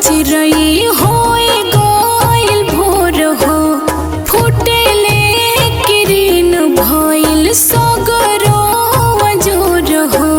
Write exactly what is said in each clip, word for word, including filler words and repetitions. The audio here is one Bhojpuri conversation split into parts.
चिरई होए गइल भोर हो फुटेले किरीन भइल सगरो अजोर हो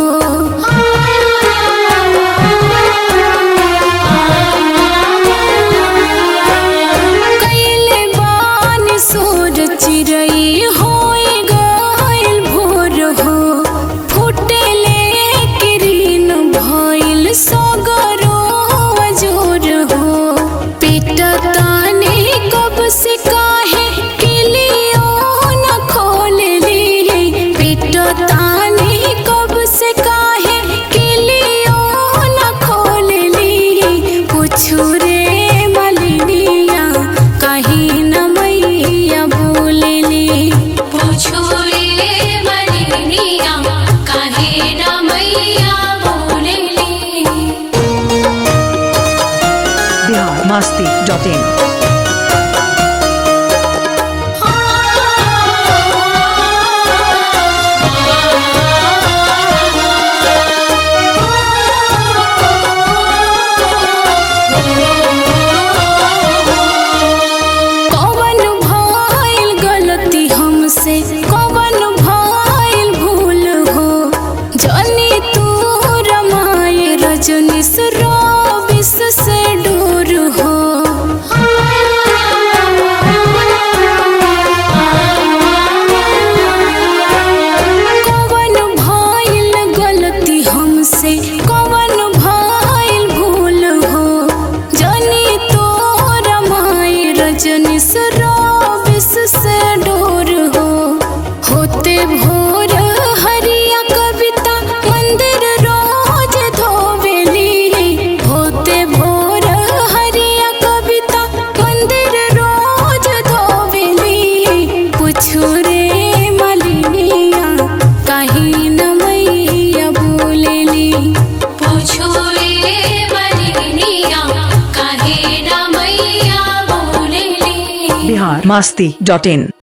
कैले बानी सोर चिरई होए गइल भोर हो फुटेले किरीन भइल सगरो अजोर हो पिटताने कब से काहे किलियो न खोलली पिटताने कब से काहे किलियो न खोलली पूछू रे मलिनिया कहीं न मैया बोलली पूछो रे मलिनिया काहे न मैया बोलली। Bihar Masti dot in. कवन भइल गलती हमसे कवन भइल भूल हो जनी तू रमाए रजनीश रविश से दूर हो कवन भइल गलती हमसे कवन भइल भूल हो जनी तो रमाए रजनीश रविश से दूर हो होते भोर हरिया कविता मंदिर रोज धोवेली होते भोर हरिया कविता मंदिर रोज धोवेली पूछू रे मलिनिया कहीं न मैया बोलली पूछो रे मलिनिया काहे न मैया बोलली। बिहार मस्ती डॉट इन।